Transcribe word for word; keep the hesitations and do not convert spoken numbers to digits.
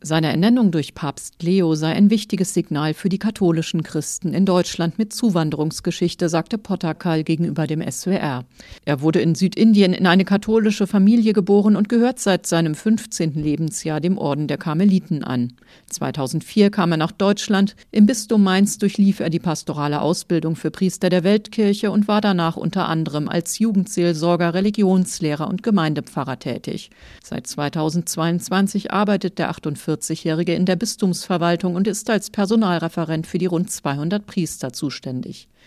Seine Ernennung durch Papst Leo sei ein wichtiges Signal für die katholischen Christen in Deutschland mit Zuwanderungsgeschichte, sagte Potterkal gegenüber dem S W R. Er wurde in Südindien in eine katholische Familie geboren und gehört seit seinem fünfzehnten Lebensjahr dem Orden der Karmeliten an. zweitausendvier kam er nach Deutschland. Im Bistum Mainz durchlief er die pastorale Ausbildung für Priester der Weltkirche und war danach unter anderem als Jugendseelsorger, Religionslehrer und Gemeindepfarrer tätig. Seit zweitausendzweiundzwanzig arbeitet der achtundvierzigjährige in der Bistumsverwaltung und ist als Personalreferent für die rund zweihundert Priester zuständig.